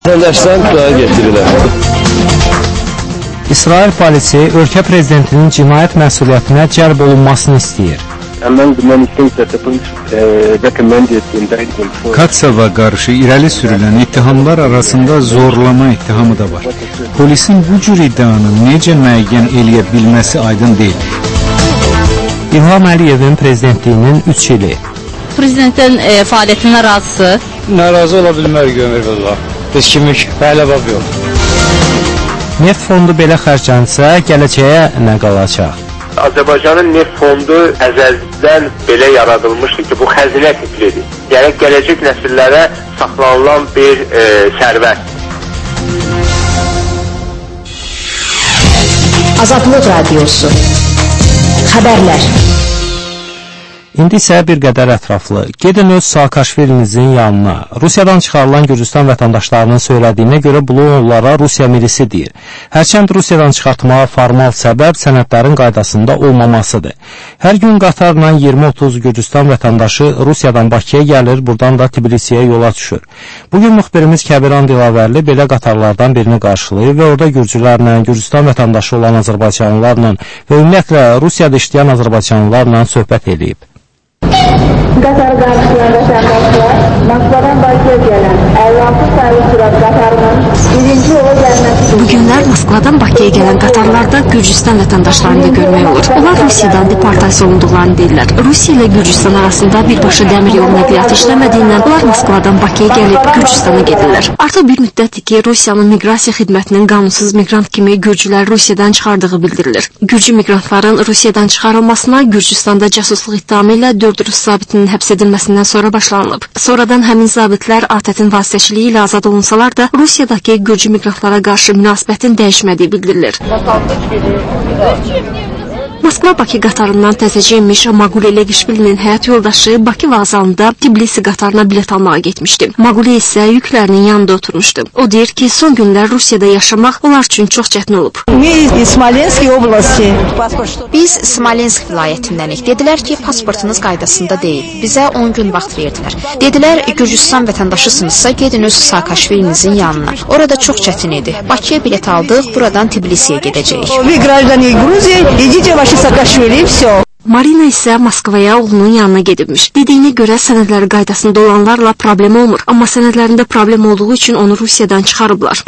Vətəndaşdan dua getirirlər. İsrail polisi ölkə prezidentinin cinayət məsuliyyətinə cəlb olunmasını istəyir. Katsava qarşı irəli sürülən ittihamlar arasında zorlama ittihamı da var. Polisin bu cür iddianı necə müəyyən eləyə bilməsi aydın deyil. İlham Əliyevin prezidentliyinin 3 ili. Prezidentin fəaliyyətinə razısı? Narazı ola bilmər gömürlər. Biz kimik, hələ bab yox. Neft fondu belə xərclənsə, gələcəyə nə qalacaq? Azərbaycanın neft fondu əzəldən belə yaradılmışdır ki, bu xəzinə tiplidir. Yəni, gələcək nəsillərə saxlanılan bir sərvət. Azadlıq Radiosu Xəbərlər. İndi isə bir qədər ətraflı. Gedin öz Saakashvilinizin yanına. Rusiyadan çıxarılan Gürcüstan vətəndaşlarının söylədiyinə görə bunu onlara Rusiya milisi deyir. Hərçənd Rusiyadan çıxartmağa formal səbəb sənədlərin qaydasında olmamasıdır. Hər gün qatarla 20-30 Gürcüstan vətəndaşı Rusiyadan Bakıya gəlir, buradan da Tbilisiyə yola düşür. Bugün müxbirimiz Kəbiran Dilavərli belə qatarlardan birini qarşılayıb və orada Gürcülərlə, Gürcüstan vətəndaşı olan Azərbaycanlılarla və ümumiyyətlə Rusiyada işləyən Azərbaycanlılarla söhbət edib. Qatar qarşılayan vətəndaşlar Moskvadan Bakıya gələn 56 sayılı Turat qatarının birinci yola gəlməsi. Bugünlər Moskvadan Bakıya gələn qatarlarda Gürcüstan vətəndaşlarını da görmək olur. Onlar Rusiyadan deportasiya olunduqlarını deyirlər. Rusiya ilə Gürcüstan arasında birbaşa dəmir yolu nəqliyyatı işləmədiyindən onlar Moskvadan Bakıya gəlib Gürcüstana gedirlər. Artıq bir müddətdir ki, Rusiyanın miqrasiya xidmətinin qanunsuz miqrant kimi Gürcülər Rusiyadan çıxardığı bildirilir. Gürcü miqrantların Rusiyadan çıxarılmasına Gürcüstanda casusluq ittihamı ilə 4 Rus zabitinin həbs edilməsindən sonra başlanılıb. Sonradan həmin zabitlər ATƏT-in vasitəçiliyi ilə azad olunsalar da, Rusiyadakı Gürcü miqrantlara qarşı münasibətin dəyişmədiyi bildirilir. Moskva-Bakı qatarından təzəcə inmiş Maquli Leqişvilinin həyat yoldaşı Bakı vağzalında Tbilisi qatarına bilet almağa getmişdi. Maquli isə yüklərinin yanında oturmuşdu. O deyir ki, son günlər Rusiyada yaşamaq onlar üçün çox çətin olub. Biz Smolensk vilayətindənik. Dedilər ki, pasportunuz qaydasında deyil. Bizə 10 gün vaxt verdilər. Dedilər, Gürcüstan vətəndaşısınızsa gedin öz Saakashvilinizin yanına. Orada çox çətin idi. Bakıya bilet aldıq, buradan Tbilisiyə gedəcəyik. Marina isə Moskvaya oğlunun yanına gedibmiş. Dediyinə görə sənədləri qaydasında olanlarla problem olmur. Amma sənədlərində problem olduğu üçün onu Rusiyadan çıxarıblar.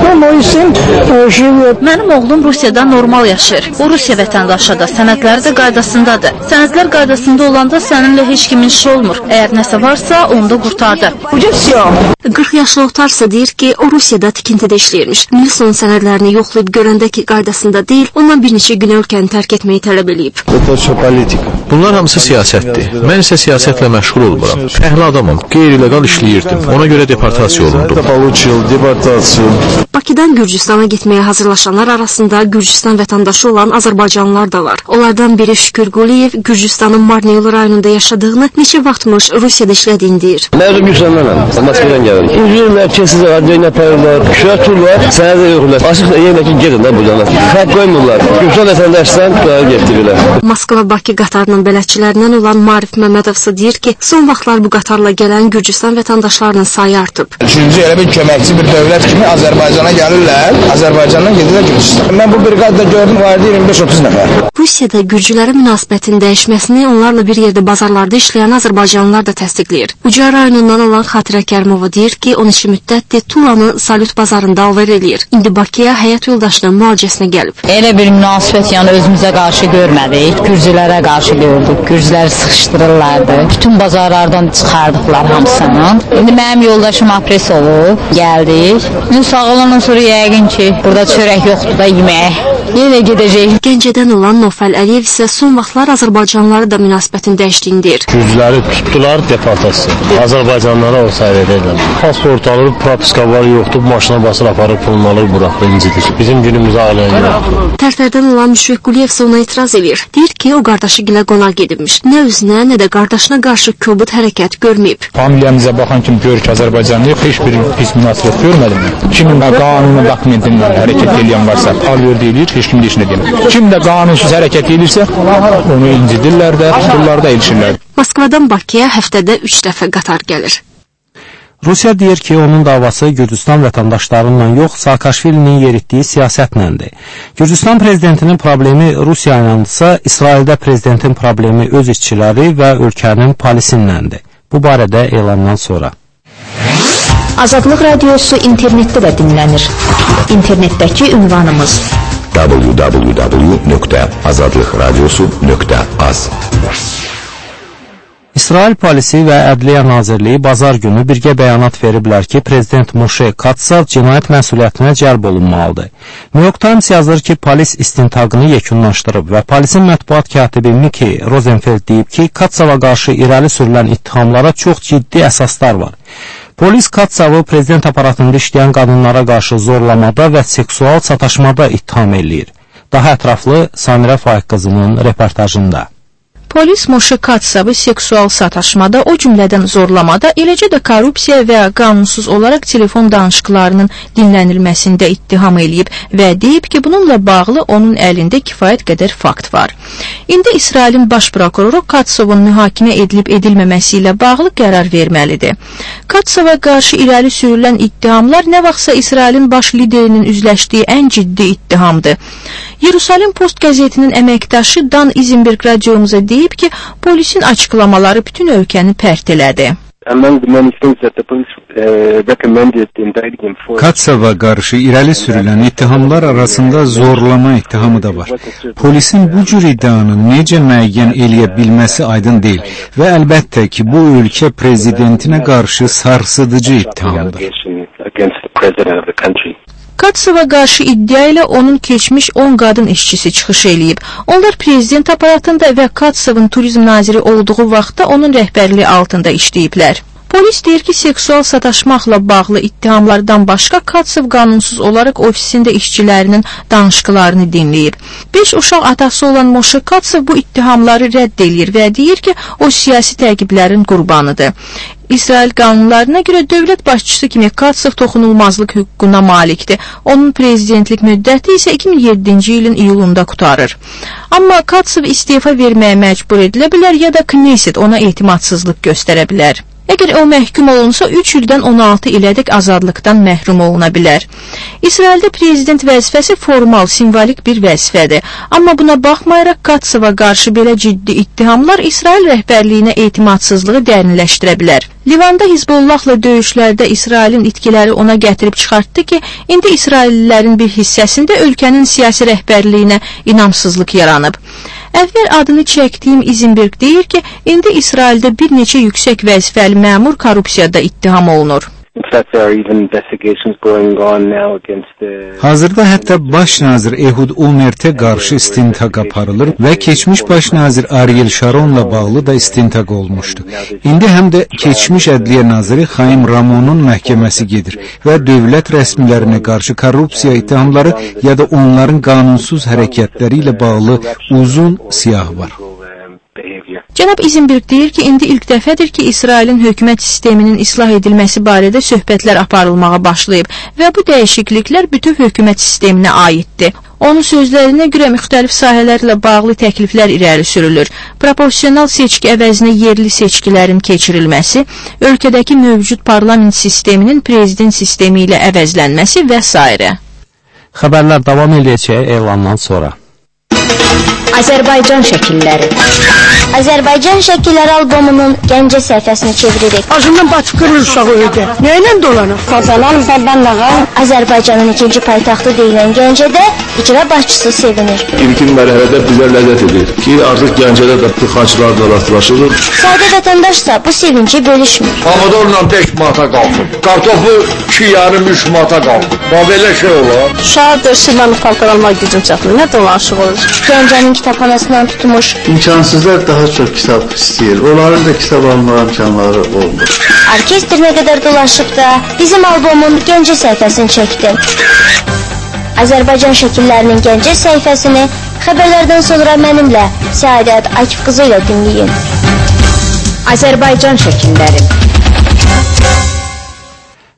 Mənim oğlum Rusiyada normal yaşayır. O Rusiya vətəndaşıdır. Sənədləri də qaydasındadır. Sənədlər qaydasında olanda səninlə heç kimin işi olmur. Əgər nəsə varsa, onu da qurtardı. 40 yaşlı otarsa deyir ki, o Rusiyada tikintidə işləyirmiş. Nilsonun sənədlərini yoxlayıb görəndə ki, qaydasında deyil, ondan bir neçə günə ölkəni tərk etməyi tələb eləyib. Bunlar hamısı siyasətdir. Mən isə siyasətlə məşğul olmuram. Fəhli adamım, qeyri-legal işləyirdim. Ona görə deportasiya olundum. Bakıdan Gürcüstana getməyə hazırlaşanlar arasında Gürcüstan vətəndaşı olan Azərbaycanlılar da var. Onlardan biri Şükür Quliyev Gürcüstanın Marneyol rayonunda yaşadığını, neçə vaxtmış Rusiyada işlədiyini deyir. Mən Gürcüstandanam, Moskvadan gəldim. İzmirlər, kesiz radyoyla payırlar, şürat turlar, sənədə yoxlar. Açıq da yerlə ki, gedin də buradan. Xət qoymurlar. Gürcüstan vətəndaşdan dua getirirlər. Moskva-Bakı qatarının bələdçilərindən olan Marif Məmmədovsa deyir ki, son vaxtlar bu qatarla gələn Gürcüstan vətəndaşlarının sayı artıb. Üçüncü elə bir köməkçi bir dövlət kimi Azərbaycana gəlirlər, Azərbaycandan gedirlər Gürcüstan. Mən bu briqadada gördüm, vardı 25-30 nəfər. Rusiyada Gürcülərə münasibətin dəyişməsini onlarla bir yerdə bazarlarda işləyən Azərbaycanlılar da təsdiqləyir. Ucar rayonundan olan Xatirə Kərimova deyir ki, 12 müddətdir Tulanı Salyut bazarında alver eləyir. İndi Bakıya həyat yoldaşının müalicəsinə gəlib. Elə bir münasibət yəni özümüzə qarşı görmədik, Gürcülərə qarşı gördük. Gürcüləri sıxışdırırlardı. Bütün bazarlardan çıxardıqlar hamısını. İndi mənim yoldaşım apres olub, gəldik. Sağ olandan sonra yəqin ki, burada çörək yoxdur da yemək. Yenə gedəcək. Gəncədən olan Nofəl Əliyev isə son vaxtlar Azərbaycanlıları da münasibətin dəyişdiyini deyir. Gürcüləri tutdular, deportasiya. Azərbaycanlılara o sayı edirlər. Pasport alır, propiska var, yoxdur, maşına basır, aparır, pulunu alır, buraxır, incidir. Bizim günümüzə ailəyə yoxdur. Tərtərdən olan Müşfiq Quliyev isə ona etiraz edir. Deyir ki, o qardaşı gilə qonaq gedibmiş. Nə özünə, nə də qardaşına qarşı kobud hərəkət görməyib. Familiyamıza baxan kimi görür ki, Azərbaycanlıyıq, heç bir pis münasibət görmədim. Kimin qanunun dokumentində hərəkət edən varsa, alıyor deyilir, heç kim deyişinə demir. Kim də qanunsuz hərəkət edirsə, onu incidirlər də, tuturlar da elçirlər. Moskvadan Bakıya həftədə 3 dəfə qatar gəlir. Rusiya deyir ki, onun davası Gürcüstan vətəndaşlarından yox, Saakashvilinin yeritdiyi siyasətləndir. Gürcüstan prezidentinin problemi Rusiya yandısa, İsraildə prezidentin problemi öz işçiləri və ölkənin polisinləndir. Bu barədə elandan sonra. Azadlıq Radiosu internetdə də dinlənir. İnternetdəki ünvanımız www.azadlıqradiosu.az. İsrail polisi və Ədliyyə Nazirliyi bazar günü birgə bəyanat veriblər ki, Prezident Moşe Katsav cinayət məsuliyyətinə cəlb olunmalıdır. New York Times yazır ki, polis istintaqını yekunlaşdırıb və polisin mətbuat katibi Miki Rosenfeld deyib ki, Katsava qarşı irəli sürülən ittihamlara çox ciddi əsaslar var. Polis Katsavı prezident aparatında işləyən qadınlara qarşı zorlamada və seksual sataşmada ittiham eləyir. Daha ətraflı Samirə Faiq qızının reportajında. Polis Moşe Katsavı seksual sataşmada, o cümlədən zorlamada, eləcə də korrupsiya və qanunsuz olaraq telefon danışıqlarının dinlənilməsində ittiham eləyib və deyib ki, bununla bağlı onun əlində kifayət qədər fakt var. İndi İsrailin baş prokuroru Katsavın mühakimə edilib edilməməsi ilə bağlı qərar verməlidir. Katsava qarşı irəli sürülən ittihamlar nə vaxtsa İsrailin baş liderinin üzləşdiyi ən ciddi ittihamdır. Yerusalim Post qəzetinin əməkdaşı Dan Izenberg radiomuza deyib ki, polisin açıqlamaları bütün ölkəni pərt elədi. Katsava qarşı irəli sürülən ittihamlar arasında zorlama ittihamı da var. Polisin bu cür iddianı necə müəyyən eləyə bilməsi aydın deyil və əlbəttə ki, bu ölkə prezidentinə qarşı sarsıdıcı ittihamdır. Katsava qarşı iddia ilə onun keçmiş 10 qadın işçisi çıxış eləyib. Onlar prezident aparatında və Katsavın turizm naziri olduğu vaxtda onun rəhbərliyi altında işləyiblər. Polis deyir ki, seksual sataşmaqla bağlı ittihamlardan başqa Katsav qanunsuz olaraq ofisində işçilərinin danışıqlarını dinləyib. 5 uşaq atası olan Moşe Katsav bu ittihamları rədd edir və deyir ki, o siyasi təqiblərin qurbanıdır. İsrail qanunlarına görə dövlət başçısı kimi Katsav toxunulmazlıq hüququna malikdir. Onun prezidentlik müddəti isə 2007-ci ilin iyulunda qutarır. Amma Katsav istefa verməyə məcbur edilə bilər ya da Knesset ona etimadsızlıq göstərə bilər. Əgər o məhkum olunsa 3 ildən 16 ilədək azadlıqdan məhrum oluna bilər. İsraildə prezident vəzifəsi formal, simvolik bir vəzifədir. Amma buna baxmayaraq Katsava qarşı belə ciddi ittihamlar İsrail rəhbərliyinə etimadsızlığı dərinləşdirə bilər. Livanda Hizbollahla döyüşlərdə İsrailin itkiləri ona gətirib çıxartdı ki, indi İsraillilərin bir hissəsində ölkənin siyasi rəhbərliyinə inamsızlıq yaranıb. Əvvəl adını çəkdiyim Izenberg deyir ki, indi İsraildə bir neçə yüksək vəzifəli məmur korrupsiyada ittiham olunur. Hazırda hətta baş nazir Ehud Olmertə qarşı istintaq aparılır və keçmiş baş nazir Ariel Sharonla bağlı da istintaq olmuşdu. İndi həm də keçmiş ədliyyə naziri Xaim Ramonun məhkəməsi gedir və dövlət rəsmilərinə qarşı korrupsiya ittihamları ya da onların qanunsuz hərəkətləri ilə bağlı uzun siyah var. Cənab Izenberg deyir ki, indi ilk dəfədir ki, İsrailin hökumət sisteminin islah edilməsi barədə söhbətlər aparılmağa başlayıb və bu dəyişikliklər bütün hökumət sisteminə aiddir. Onun sözlərinə görə müxtəlif sahələrlə bağlı təkliflər irəli sürülür. Proporsional seçki əvəzinə yerli seçkilərin keçirilməsi, ölkədəki mövcud parlament sisteminin prezident sistemi ilə əvəzlənməsi və s. Xəbərlər davam edəcək elandan sonra. Azərbaycan şəkilləri. Azərbaycan şəkilləri albomunun Gəncə səhifəsini çeviririk. Ağzından batıb qırır uşağı öydə. Nəylə dolanır? Qazanan Zərbənlağa Azərbaycanın ikinci paytaxtı deyilən Gəncədə icra başçısı sevinir. İlkin mərhələdə bizə ləzzət edir ki, artıq Gəncədə də tıxaclarla rastlaşılır. Sadə vətəndaşsa bu sevinci bölüşmür. Pomidorla 5 manata qalxır. Kartofu 2,5-3 manata qalxır. Belə şey olar. Uşağı dörsülərini paltar almaq gücüm çatmır. Nə dolaşıq olur? Gəncənin kitabxanasından tutmuş. İmkansızlar daha çox kitab istəyir. Onların da kitab alma imkanları olmur. Orkestr nə qədər dolaşıb da bizim albomun Gəncə səhifəsini çəkdim. Azərbaycan şəkillərinin Gəncə səhifəsini xəbərlərdən sonra mənimlə Səadət Akif qızı ilə dinləyin. Azərbaycan şəkilləri.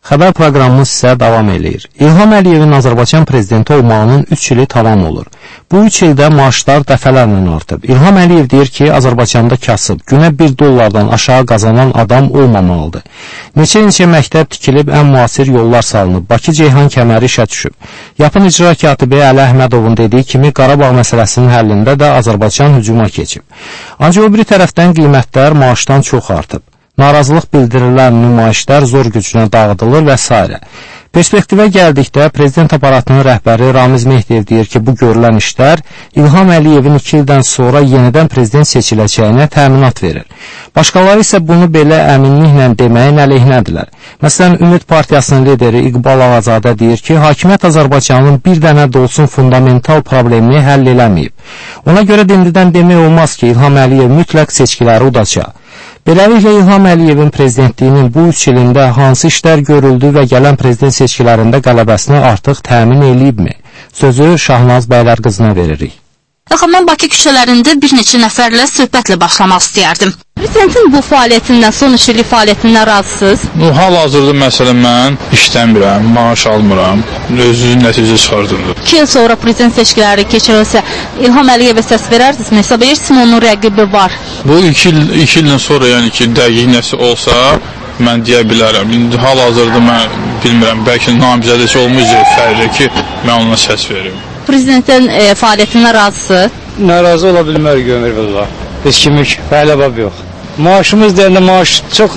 Xəbər proqramımız isə davam eləyir. İlham Əliyevin Azərbaycan prezidenti olmağının 3 ili tamam olur. Bu 3 ildə maaşlar dəfələrlə artıb. İlham Əliyev deyir ki, Azərbaycanda kasıb, günə $1 aşağı qazanan adam olmamalıdır. Neçə məktəb tikilib, ən müasir yollar salınıb, Bakı-Ceyhan kəməri işə düşüb. Yapın icra katibi Əli Əhmədovun dediyi kimi, Qarabağ məsələsinin həllində də Azərbaycan hücuma keçib. Ancaq o biri tərəfdən qiymətlər maaşdan çox artıb. Narazılıq bildirilən nümayişlər zor gücünə dağıdılır və s. Perspektivə gəldikdə, prezident aparatının rəhbəri Ramiz Mehdiyev deyir ki, bu görülən işlər İlham Əliyevin 2 ildən sonra yenidən prezident seçiləcəyinə təminat verir. Başqaları isə bunu belə əminliklə deməyin əleyhinədirlər. Məsələn, Ümid Partiyasının lideri İqbal Ağazadə deyir ki, hakimiyyət Azərbaycanın bir dənə də olsun fundamental problemini həll eləməyib. Ona görə dindidən demək olmaz ki, İlham Əliyev mütləq seçkiləri udacaq. Beləliklə, İlham Əliyevin prezidentliyinin bu 3 ilində hansı işlər görüldü və gələn prezident seçkilərində qələbəsini artıq təmin eləyibmi? Sözü Şahnaz Bəylər qızına veririk. Mən Bakı küçələrində bir neçə nəfərlə söhbətlə başlamaq istəyərdim. Prezidentin bu fəaliyyətindən, son 3 illik fəaliyyətindən razısınız? Hal-hazırda məsələn mən işləmirəm, maaş almıram, özünün nəticə çıxardırdı. 2 il sonra prezident seçkiləri keçirilsə, İlham Əliyevə səs verərdinizmi? Hesab edirsinizmi onun rəqibi var? Bu 2 ildən sonra, yəni ki, dəqiq nəsə olsa, mən deyə bilərəm. İndi hal-hazırda mən bilmirəm, bəlkə namizədəki olmayacaq fərqli ki, mən ona səs verim. Prezidentin fəaliyyətindən razısınız? Narazı ola bilmərik ömür valla. Heç kimlik fəaliyyət yox. Maaşımız deyəndə maaş çox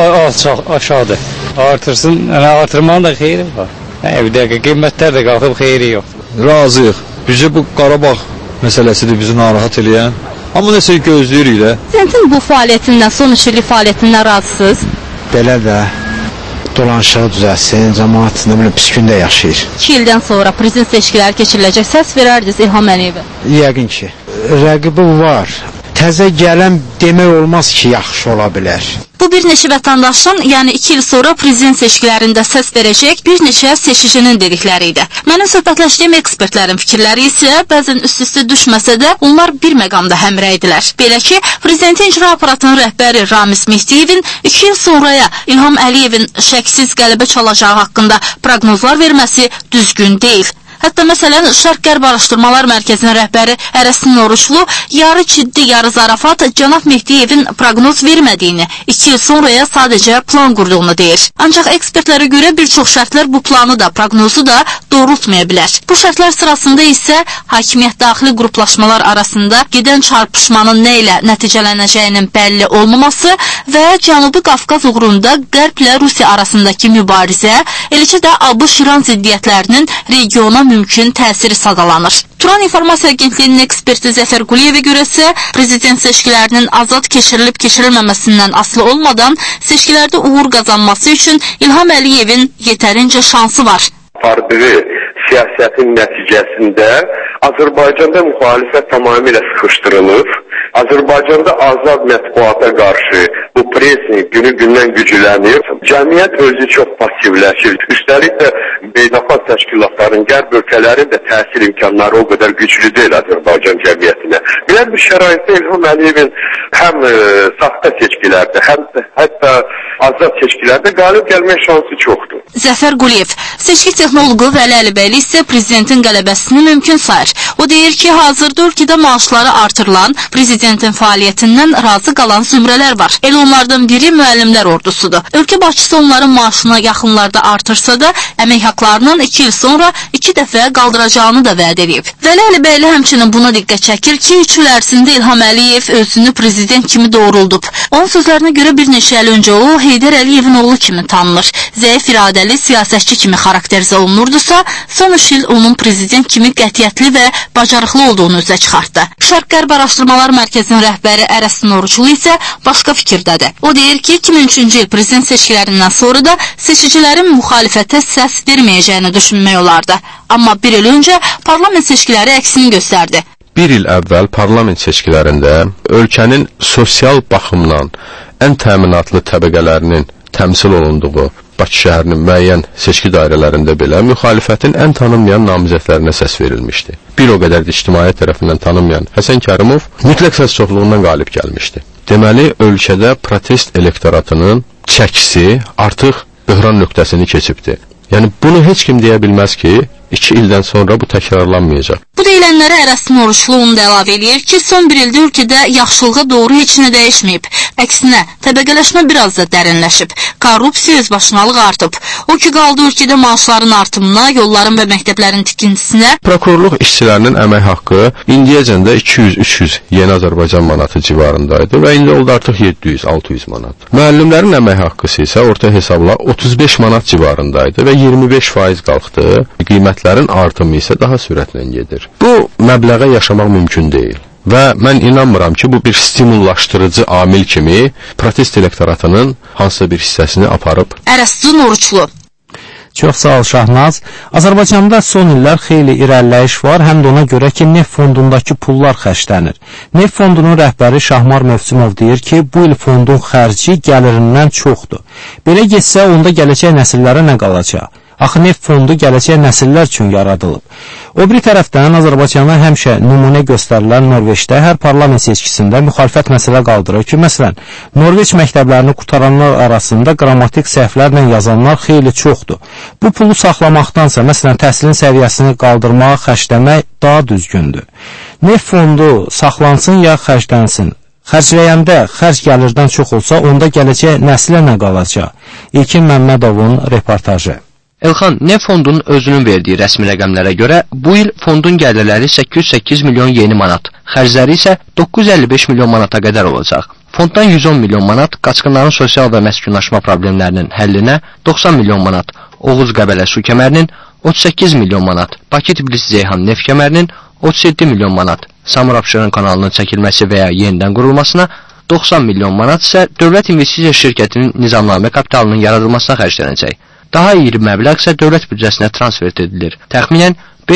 aşağıdır. Artırsın, artırmanın da xeyri var. Bir dəqiqə qiymətlər də qalxıb xeyri yox. Razıyıq. Bizcə bu Qarabağ məsələsidir bizi narahat eləyən. Amma nəsə gözləyirik də. Prezidentin bu fəaliyyətindən, son 3 illik fəaliyyətindən razısınız? Belə də dolanışığı düzəlsin, cəmaat pis gündə yaşayır. 2 ildən sonra prezident seçkiləri keçiriləcək, səs verərdiniz İlham Əliyevə? Yəqin ki, rəqibi var. Təzə gələn demək olmaz ki, yaxşı ola bilər. Bu bir neçə vətəndaşın, yəni 2 il sonra prezident seçkilərində səs verəcək bir neçə seçicinin dedikləri idi. Mənim söhbətləşdiyim ekspertlərin fikirləri isə bəzən üst-üstə düşməsə də onlar bir məqamda həmrəydilər. Belə ki, prezidentin icra aparatının rəhbəri Ramiz Mehdiyevin 2 il sonraya İlham Əliyevin şəksiz qələbə çalacağı haqqında proqnozlar verməsi düzgün deyil. Hətta məsələn, Şərq-Qərb Araşdırmalar Mərkəzinin rəhbəri Ərəsin Oruçlu yarı ciddi, yarı zarafat cənab Mehdiyevin proqnoz vermədiyini, 2 il sonraya sadəcə plan qurduğunu deyir. Ancaq ekspertlərə görə bir çox şərtlər bu planı da, proqnozu da doğrultmaya bilər. Bu şərtlər sırasında isə hakimiyyət daxili qruplaşmalar arasında gedən çarpışmanın nə ilə nəticələnəcəyinin bəlli olmaması və Cənubi Qafqaz uğrunda Qərblə Rusiya arasındakı mübarizə, eləcə də ABŞ-İran ziddiyyətlərinin regiona mümkün təsiri sadalanır. Turan İnformasiya Agentliyinin eksperti Zəfər Quliyevə görəsə, prezident seçkilərinin azad keçirilməməsindən asılı olmadan seçkilərdə uğur qazanması üçün İlham Əliyevin yetərincə şansı var. Apardığı siyasətin nəticəsində Azərbaycanda müxalifət tamamilə sıxışdırılıb. Azərbaycanda azad mətbuata qarşı bu presing günü-gündən güclənir. Cəmiyyət özü çox passivləşir. Üstəlik də beynəlxalq təşkilatların, qərb ölkələrin də təsir imkanları o qədər güclü deyil Azərbaycan cəmiyyətinə. Belə bir şəraitdə İlham Əliyevin həm saxta seçkilərdə, həm hətta azad seçkilərdə qalib gəlmək şansı çoxdur. Zəfər Quliyev, seçki texnoloqu Vəli Əlibəyli isə prezidentin qələbəsini mümkün sayır. O deyir ki, hazırda ölkədə maaşları artırılan, prezidentin fəaliyyətindən razı qalan zümrələr var. Elə onlardan biri müəllimlər ordusudur. Ölkə başçısı onların maaşını yaxınlarda artırsa da, əmək haqlarının 2 il sonra 2 dəfə qaldıracağını da vəd edib. Vəli Əlibəyli həmçinin buna diqqət çəkir ki, 3 il ərzində İlham Əliyev özünü prezident kimi doğruldub. Onun sözlərinə görə bir neçə il öncə o, Heydər Əliyevin oğlu kimi tanınır. Zəif iradəli siyasətçi kimi xarakterizə olunurdusa, son 3 il onun prezident kimi qətiyyətli və bacarıqlı olduğunu üzə çıxartdı. Şərq-Qərb Araşdırmalar Mərkəzinin rəhbəri Ərəsin Oruçlu isə başqa fikirdədir. O deyir ki, 2003-cü il prezident seçkilərindən sonra da seçicilərin müxalifətə səs verməyəcəyini düşünmək olardı. Amma bir il öncə parlament seçkiləri əksini göstərdi. Bir il əvvəl parlament seçkilərində ölkənin sosial baxımdan ən təminatlı təbəqələrinin təmsil olunduğu Bakı şəhərinin müəyyən seçki dairələrində belə müxalifətin ən tanınmayan namizədlərinə səs verilmişdi. Bir o qədər də ictimaiyyət tərəfindən tanınmayan Həsən Kərimov mütləq səs çoxluğundan qalib gəlmişdi. Deməli, ölkədə protest elektoratının çəkisi artıq böhran nöqtəsini keçibdir. Yəni bunu heç kim deyə bilməz ki, 2 ildən sonra bu təkrarlanmayacaq. Bu deyilənlərə Ərəstin Oruçlu onu da əlavə eləyir ki, son bir ildə ölkədə yaxşılığa doğru heç nə dəyişməyib. Əksinə, təbəqələşmə biraz da dərinləşib. Korrupsiya özbaşınalıq artıb. O ki, qaldı ölkədə maaşların artımına, yolların və məktəblərin tikintisinə. Prokurorluq işçilərinin əmək haqqı indiyəcəndə 200-300 yeni Azərbaycan manatı civarındaydı və indi oldu artıq 700-600 manat. Müəllimlərin əmək haqqısı isə orta hesabla 35 manat civarındaydı və 25% qalxdı. Qiymətlərin artımı isə daha sürətlə gedir. Bu məbləğə yaşamaq mümkün deyil. Və mən inanmıram ki, bu bir stimullaşdırıcı amil kimi protest elektoratının hansısa bir hissəsini aparıb. Ərəstin Oruçlu. Çox sağ ol Şahnaz. Azərbaycanda son illər xeyli irəliləyiş var, həm də ona görə ki, neft fondundakı pullar xərclənir. Neft fondunun rəhbəri Şahmar Mövsümov deyir ki, bu il fondun xərci gəlirindən çoxdur. Belə getsə, onda gələcək nəsillərə nə qalacaq? Axı neft fondu gələcək nəsillər üçün yaradılıb. O biri tərəfdən Azərbaycana həmişə nümunə göstərilən Norveçdə hər parlament seçkisində müxalifət məsələ qaldırır ki, məsələn, Norveç məktəblərini qutaranlar arasında qrammatik səhvlərlə yazanlar xeyli çoxdur. Bu pulu saxlamaqdansa, məsələn, təhsilin səviyyəsini qaldırmağa xərcləmək daha düzgündür. Neft fondu saxlansın ya xərclənsin. Xərcləyəndə xərc gəlirdən çox olsa, onda gələcək nəslə nə qalacaq? İlkin Məmmədovun reportajı. Elxan, neft fondunun özünün verdiyi rəsmi rəqəmlərə görə bu il fondun gəlirləri 808 milyon yeni manat, xərcləri isə 955 milyon manata qədər olacaq. Fonddan 110 milyon manat qaçqınların sosial və məskunlaşma problemlərinin həllinə, 90 milyon manat Oğuz-Qəbələ su kəmərinin, 38 milyon manat Bakı-Tbilisi-Ceyhan neft kəmərinin, 37 milyon manat Samurabşeron kanalının çəkilməsi və ya yenidən qurulmasına, 90 milyon manat isə dövlət investisiya şirkətinin nizamnamə kapitalının yaradılmasına xərclənəcək. Daha iri məbləğ isə dövlət büdcəsinə transfer edilir. Təxminən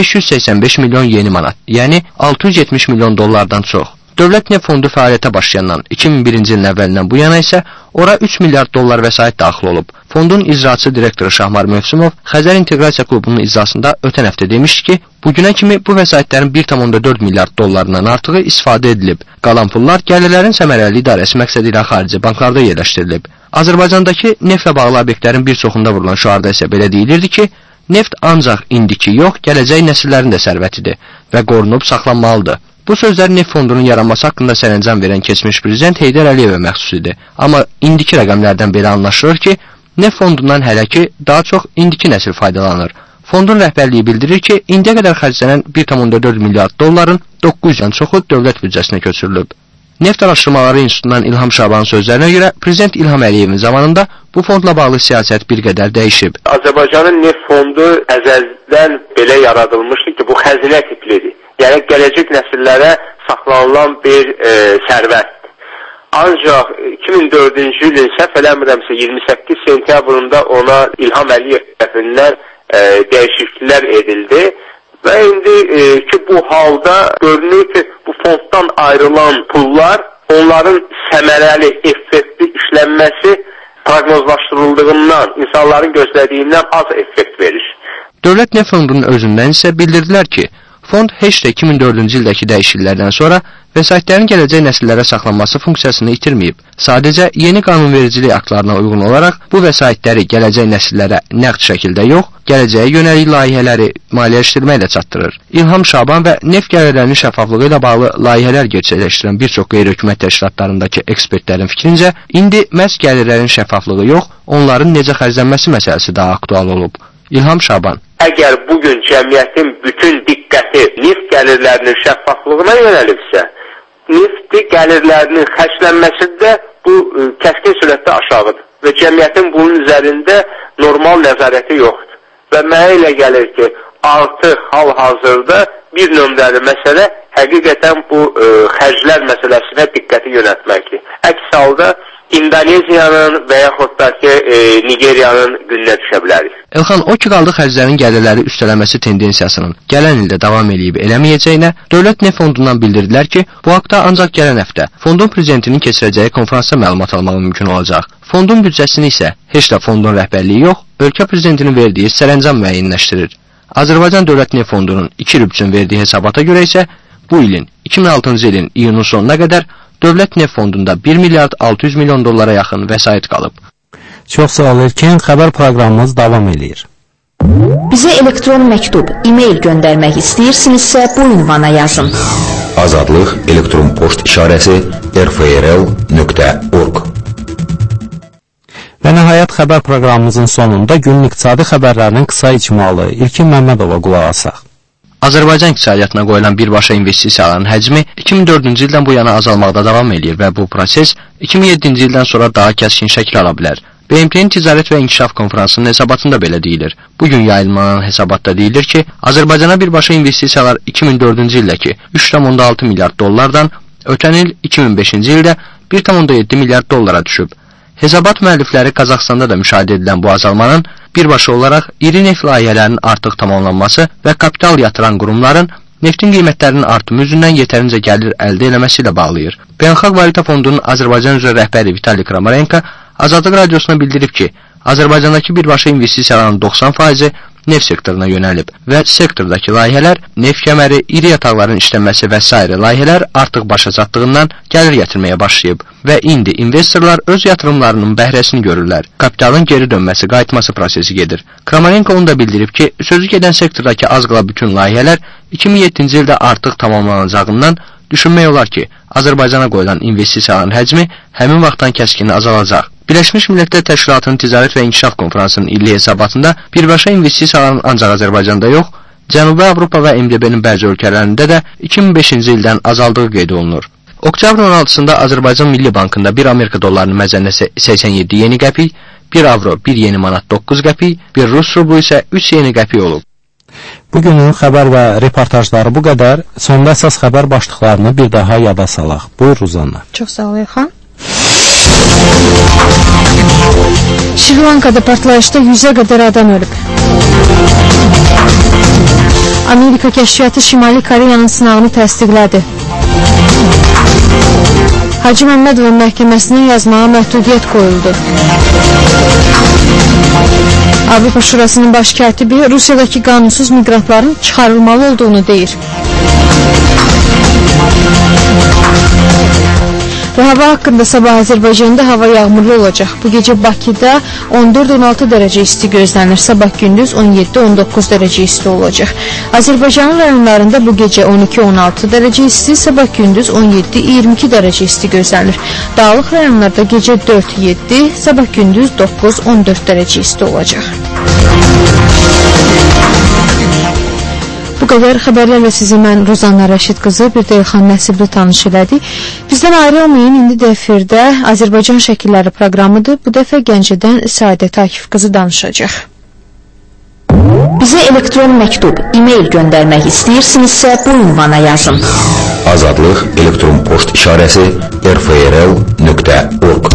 585 milyon yeni manat, yəni 670 milyon dollardan çox. Dövlət neft fondu fəaliyyətə başlayandan 2001-ci ilin əvvəlindən bu yana isə ora 3 milyard dollar vəsait daxil olub. Fondun icraçı direktoru Şahmar Mövsümov Xəzər İnteqrasiya Klubunun iclasında ötən həftə demişdi ki, bugünə kimi bu vəsaitlərin 1,4 milyard dollarından artığı istifadə edilib. Qalan pullar gəlirlərin səmərəli idarəsi məqsədi ilə xarici banklarda yerləşdirilib. Azərbaycandakı neftlə bağlı obyektlərin bir çoxunda vurulan şüarda isə belə deyilirdi ki, neft ancaq indiki yox, gələcək nəsillərin də sərvətidir və qorunub saxlanmalıdır. Bu sözlər neft fondunun yaranması haqqında sərəncam verən keçmiş prezident Heydər Əliyevə məxsus idi. Amma indiki rəqəmlərdən belə anlaşılır ki, neft fondundan hələ ki, daha çox indiki nəsil faydalanır. Fondun rəhbərliyi bildirir ki, indiyə qədər xərclənən 1,4 milyard dolların 900-dən çoxu dövlət büdcəsinə köçürülüb. Neft Araşdırmaları İnstitutundan İlham Şabanın sözlərinə görə Prezident İlham Əliyevin zamanında bu fondla bağlı siyasət bir qədər dəyişib. Azərbaycanın neft fondu əzəldən belə yaradılmışdı ki, bu xəzinə tiplidir. Yəni gələcək nəsillərə saxlanılan bir sərvətdir. Ancaq 2004-cü ilin səhv eləmirəmsə 28 sentyabrında ona İlham Əliyev tərəfindən dəyişikliklər edildi. Və indi ki bu halda görünür ki, bu fonddan ayrılan pullar onların səmərəli, effektiv işlənməsi proqnozlaşdırıldığından, insanların gözlədiyindən az effekt verir. Dövlət neft fondunun özündən isə bildirdilər ki, fond heç də 2004-cü ildəki dəyişikliklərdən sonra vəsaitlərin gələcək nəsillərə saxlanması funksiyasını itirməyib. Sadəcə yeni qanunvericilik aktlarına uyğun olaraq bu vəsaitləri gələcək nəsillərə nəqd şəkildə yox, gələcəyə yönəlik layihələri maliyyələşdirməklə çatdırır. İlham Şaban və neft gəlirlərinin şəffaflığı ilə bağlı layihələr gerçəkləşdirən bir çox qeyri-hökumət təşkilatlarındakı ekspertlərin fikrincə, indi məhz gəlirlərin şəffaflığı yox, onların necə xərclənməsi məsələsi daha aktual olub. İlham Şaban. Əgər bugün cəmiyyətin bütün diqqəti neft gəlirlərinin şəffaflığına yönəlibsə, neft gəlirlərinin xərclənməsində bu kəskin sürətdə aşağıdır və cəmiyyətin bunun üzərində normal nəzarəti yoxdur. Və mənə elə gəlir ki, artıq hal-hazırda bir nömrəli məsələ həqiqətən bu xərclər məsələsinə diqqəti yönəltməkdir. Əks halda İndoneziyanın və yaxud da ki, Nigeriyanın gününə düşə bilərik. Elxan, o ki qaldı xərclərin gəlirləri üstələməsi tendensiyasının gələn ildə davam eləyib eləməyəcəyinə, Dövlət Neft Fondundan bildirdilər ki, bu haqda ancaq gələn həftə fondun prezidentinin keçirəcəyi konfransda məlumat almaq mümkün olacaq. Fondun büdcəsini isə heç də fondun rəhbərliyi yox, ölkə prezidentinin verdiyi sərəncam müəyyənləşdirir. Azərbaycan Dövlət Neft Fondunun 2 il üçün verdiyi hesabata görə isə bu ilin 2006-cı ilin iyunun sonuna qədər Dövlət Neft Fondunda 1 milyard 600 milyon dollara yaxın vəsait qalıb. Çox sağ ol İlkin, xəbər proqramımız davam edir. Bizə elektron məktub, e-mail göndərmək istəyirsinizsə bu ünvana yazın. Azadlıq elektron poçt işarəsi rfrl.org. Və nəhayət xəbər proqramımızın sonunda günün iqtisadi xəbərlərinin qısa icmalı İlkin Məmmədova qulaq asaq. Azərbaycan iqtisadiyyatına qoyulan birbaşa investisiyaların həcmi 2004-cü ildən bu yana azalmaqda davam edir və bu proses 2007-ci ildən sonra daha kəskin şəkil ala bilər. BMT-nin Ticarət və İnkişaf Konferansının hesabatında belə deyilir. Bugün yayılmanan hesabatda deyilir ki, Azərbaycana birbaşa investisiyalar 2004-cü ildəki 3,6 milyard dollardan ötən il 2005-ci ildə 1,7 milyard dollara düşüb. Hesabat müəllifləri Qazaxstanda da müşahidə edilən bu azalmanın birbaşa olaraq iri neft layihələrinin artıq tamamlanması və kapital yatıran qurumların neftin qiymətlərinin artımı üzündən yetərincə gəlir əldə eləməsi ilə bağlayır. Beynəlxalq Valyuta Fondunun Azərbaycan üzrə rəhbəri Vitali Kramarenko Azadlıq Radiosuna bildirib ki, Azərbaycandakı birbaşa investisiyaların 90%-i neft sektoruna yönəlib və sektordakı layihələr, neft kəməri, iri yataqların işlənməsi və s. layihələr artıq başa çatdığından gəlir gətirməyə başlayıb və indi investorlar öz yatırımlarının bəhrəsini görürlər. Kapitalın geri dönməsi, qayıtması prosesi gedir. Kramarenko onu da bildirib ki, sözü gedən sektordakı az qala bütün layihələr 2007-ci ildə artıq tamamlanacağından düşünmək olar ki, Azərbaycana qoyulan investisiyaların həcmi həmin vaxtdan kəskin azalacaq. Birləşmiş Millətlər Təşkilatının Ticarət və İnkişaf Konferansının illi hesabatında birbaşa investisiyaların ancaq Azərbaycanda yox, Cənubi Avropa və MDB-nin bəzi ölkələrində də 2005-ci ildən azaldığı qeyd olunur. Oktyabrın 16-sında Azərbaycan Milli Bankında 1 Amerika dollarının məzənnəsi 87 yeni qəpik, 1 avro 1 yeni manat 9 qəpik, 1 Rus rublu isə 3 yeni qəpik olub. Bugünün xəbər və reportajları bu qədər. Sonda əsas xəbər başlıqlarını bir daha yada salaq. Buyur Ruzanna. Çox sağ ol İlxan. Şri Lankada partlayışda 100-ə qədər adam ölüb. Amerika kəşfiyyatı Şimali Koreyanın sınağını təsdiqlədi. Hacı Məmmədovun məhkəməsinin yazmağa məhdudiyyət qoyuldu. Avropa Şurasının baş katibi Rusiyadakı qanunsuz miqrantların çıxarılmalı olduğunu deyir. Və hava haqqında sabah Azərbaycanda hava yağmurlu olacaq. Bu gecə Bakıda 14-16 dərəcə isti gözlənir. Sabah gündüz 17-19 dərəcə isti olacaq. Azərbaycanın rayonlarında bu gecə 12-16 dərəcə isti, sabah gündüz 17-22 dərəcə isti gözlənir. Dağlıq rayonlarda gecə 4-7, sabah gündüz 9-14 dərəcə isti olacaq. Bu qədər xəbərlərlə sizi mən Rozanna Rəşid qızı, bir də İlxan Nəsibli tanış elədik. Bizdən ayrılmayın, indi də efirdə Azərbaycan şəkilləri proqramıdır. Bu dəfə Gəncədən Səadət Akif qızı danışacaq. Bizə elektron məktub, e-mail göndərmək istəyirsinizsə bu ünvana yazın. Azadlıq elektron poçt işarəsi rfrl.org.